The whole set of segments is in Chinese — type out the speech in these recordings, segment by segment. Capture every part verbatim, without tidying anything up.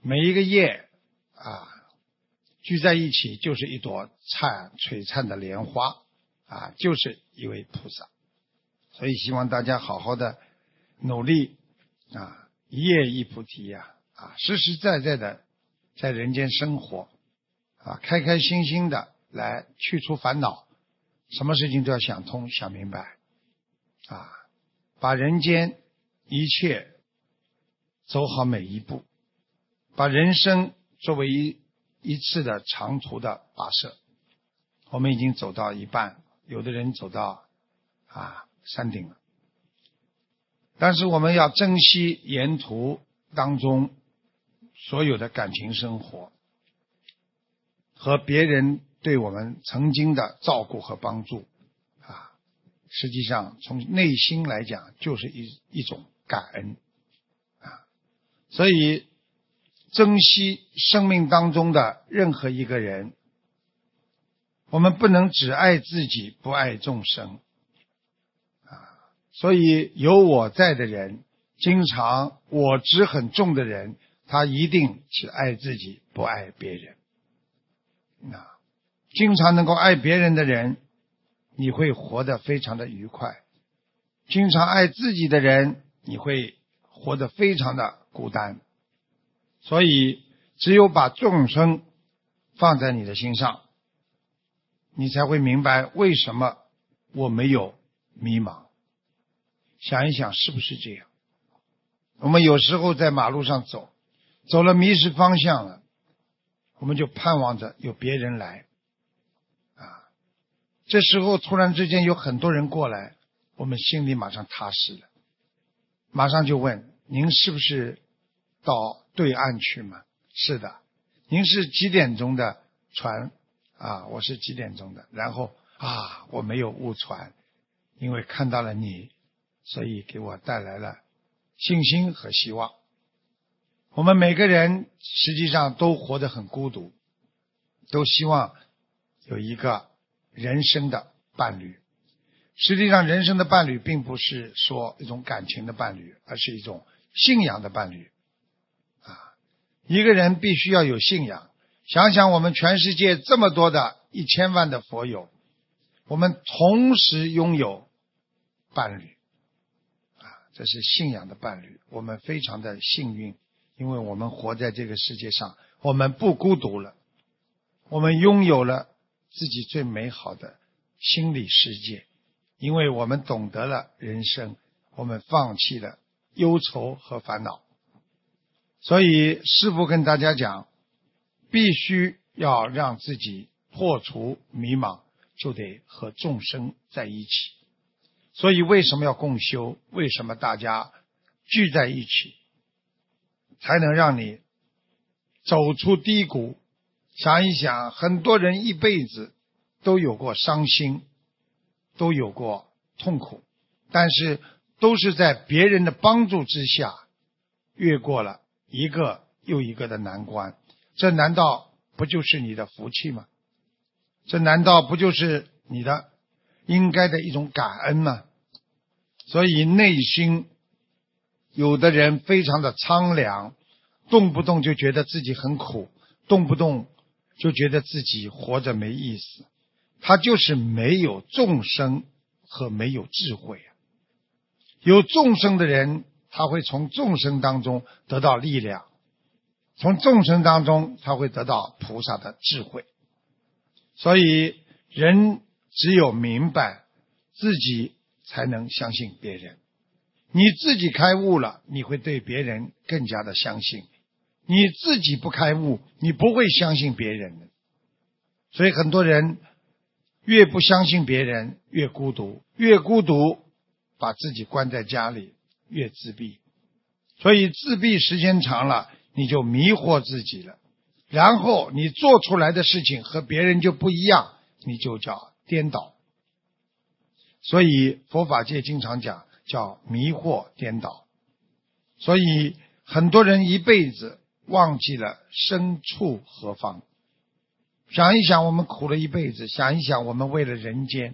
每一个叶啊聚在一起就是一朵灿璀璨的莲花啊，就是一位菩萨。所以希望大家好好的努力啊，一叶一菩提呀 啊, 啊，实实在在的在人间生活啊，开开心心的来去除烦恼，什么事情都要想通想明白啊，把人间一切走好每一步，把人生作为一一次的长途的跋涉。我们已经走到一半，有的人走到啊山顶了，但是我们要珍惜沿途当中所有的感情生活和别人对我们曾经的照顾和帮助啊，实际上从内心来讲就是一一种感恩啊，所以珍惜生命当中的任何一个人，我们不能只爱自己不爱众生啊，所以有我在的人，经常我执很重的人，他一定只爱自己不爱别人啊，经常能够爱别人的人，你会活得非常的愉快，经常爱自己的人，你会活得非常的孤单。所以只有把众生放在你的心上，你才会明白为什么我没有迷茫。想一想是不是这样？我们有时候在马路上走，走了迷失方向了，我们就盼望着有别人来啊，这时候突然之间有很多人过来，我们心里马上踏实了，马上就问您是不是到对岸去吗？是的。您是几点钟的船啊？我是几点钟的。然后啊，我没有误船，因为看到了你，所以给我带来了信心和希望。我们每个人实际上都活得很孤独，都希望有一个人生的伴侣。实际上人生的伴侣并不是说一种感情的伴侣，而是一种信仰的伴侣啊。一个人必须要有信仰。想想我们全世界这么多的一千万的佛友，我们同时拥有伴侣啊，这是信仰的伴侣。我们非常的幸运，因为我们活在这个世界上，我们不孤独了，我们拥有了自己最美好的心理世界，因为我们懂得了人生，我们放弃了忧愁和烦恼。所以师父跟大家讲，必须要让自己破除迷茫，就得和众生在一起。所以为什么要共修？为什么大家聚在一起，才能让你走出低谷？想一想，很多人一辈子都有过伤心，都有过痛苦，但是都是在别人的帮助之下越过了一个又一个的难关。这难道不就是你的福气吗？这难道不就是你的应该的一种感恩吗？所以内心有的人非常的苍凉，动不动就觉得自己很苦，动不动就觉得自己活着没意思，他就是没有众生和没有智慧啊。有众生的人，他会从众生当中得到力量，从众生当中他会得到菩萨的智慧。所以人只有明白自己才能相信别人，你自己开悟了，你会对别人更加的相信，你自己不开悟，你不会相信别人的。所以很多人越不相信别人越孤独，越孤独把自己关在家里越自闭。所以自闭时间长了，你就迷惑自己了，然后你做出来的事情和别人就不一样，你就叫颠倒。所以佛法界经常讲叫迷惑颠倒。所以很多人一辈子忘记了身处何方。想一想我们苦了一辈子，想一想我们为了人间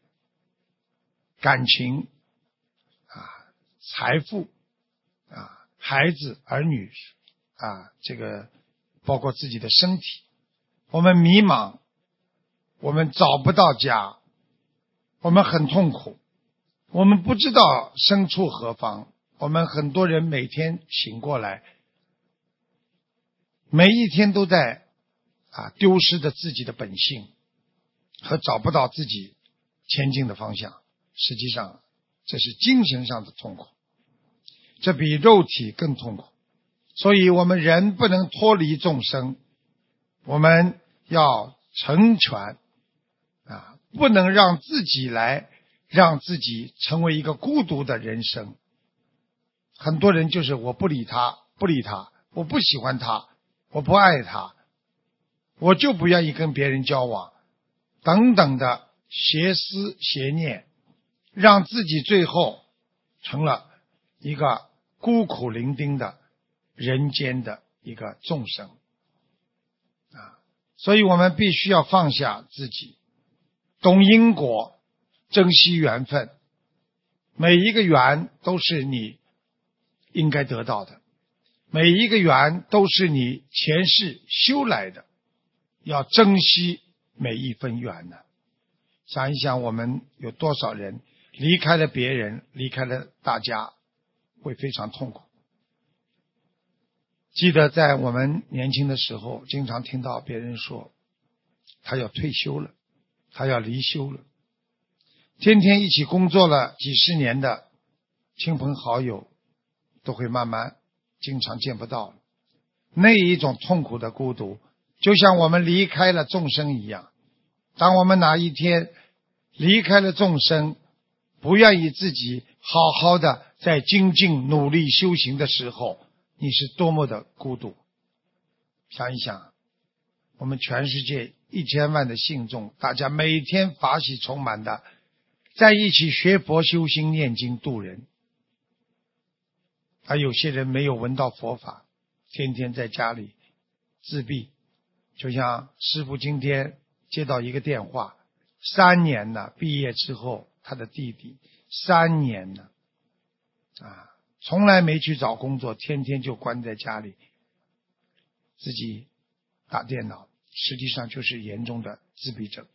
感情啊、财富啊、孩子儿女啊，这个包括自己的身体，我们迷茫，我们找不到家，我们很痛苦，我们不知道身处何方。我们很多人每天醒过来，每一天都在啊丢失着自己的本性和找不到自己前进的方向。实际上这是精神上的痛苦，这比肉体更痛苦。所以我们人不能脱离众生，我们要成全啊，不能让自己来让自己成为一个孤独的人生。很多人就是我不理他，不理他，我不喜欢他，我不爱他，我就不愿意跟别人交往，等等的邪思邪念，让自己最后成了一个孤苦伶仃的人间的一个众生啊！所以我们必须要放下自己，懂因果，珍惜缘分。每一个缘都是你应该得到的，每一个缘都是你前世修来的，要珍惜每一分缘呢。想一想，我们有多少人离开了别人，离开了大家，会非常痛苦。记得在我们年轻的时候，经常听到别人说他要退休了，他要离休了。天天一起工作了几十年的亲朋好友都会慢慢经常见不到了。那一种痛苦的孤独，就像我们离开了众生一样。当我们哪一天离开了众生，不愿意自己好好的在精进努力修行的时候，你是多么的孤独。想一想，我们全世界一千万的信众，大家每天法喜充满的在一起学佛修心念经度人，而有些人没有闻到佛法，天天在家里自闭。就像师父今天接到一个电话，三年了，毕业之后他的弟弟三年了啊，从来没去找工作，天天就关在家里自己打电脑，实际上就是严重的自闭症。